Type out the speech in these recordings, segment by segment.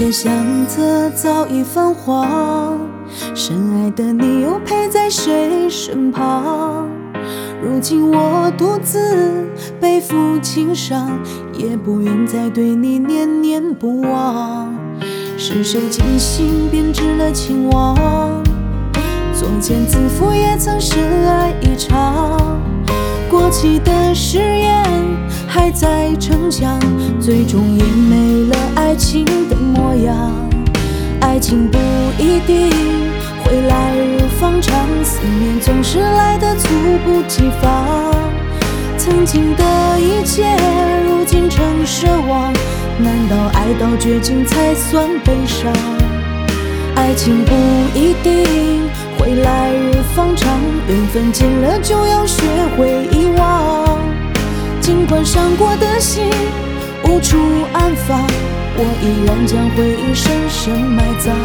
的相册早已泛黄，深爱的你又陪在谁身旁？如今我独自背负情伤，也不愿再对你念念不忘。是谁精心编织了情网？作茧自缚也曾深爱一场，过期的誓言还在逞强，最终也没了爱情的模样。爱情不一定会来日方长，思念总是来得猝不及防。曾经的一切如今成奢望，难道爱到绝境才算悲伤？爱情不一定会来日方长，缘分尽了就要学会遗忘。尽管伤过的心无处安放，我依然将回忆深深埋葬。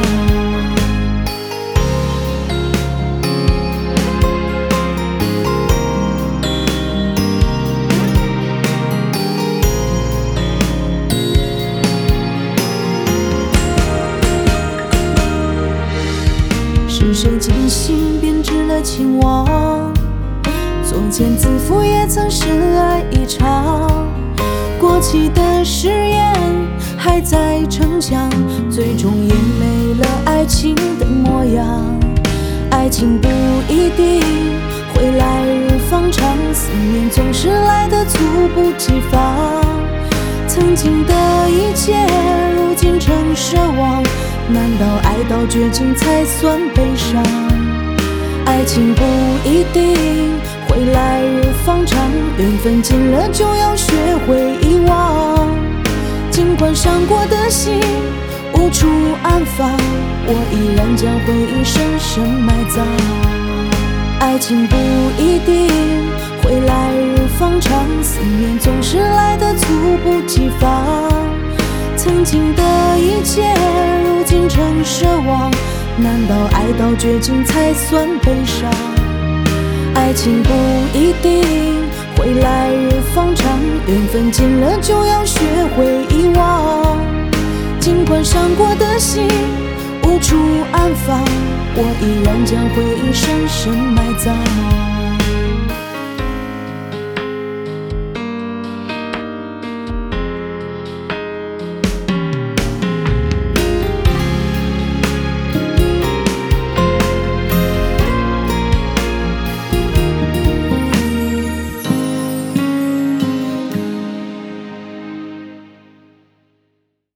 是谁精心编织了情网？作茧自缚也曾深爱一场，过期的誓言还在逞强，最终也没了爱情的模样。爱情不一定会来日方长，思念总是来得猝不及防。曾经的一切如今成奢望，难道爱到绝境才算悲伤？爱情不一定会来日方长，缘分尽了就要学会遗忘。尽管伤过的心无处安放，我依然将回忆深深埋葬。爱情不一定会来日方长，思念总是来得猝不及防。曾经的一切如今成奢望，难道爱到绝境才算悲伤？爱情不一定会来日方长，缘分尽了就要学会遗忘。尽管伤过的心无处安放，我依然将回忆深深埋葬。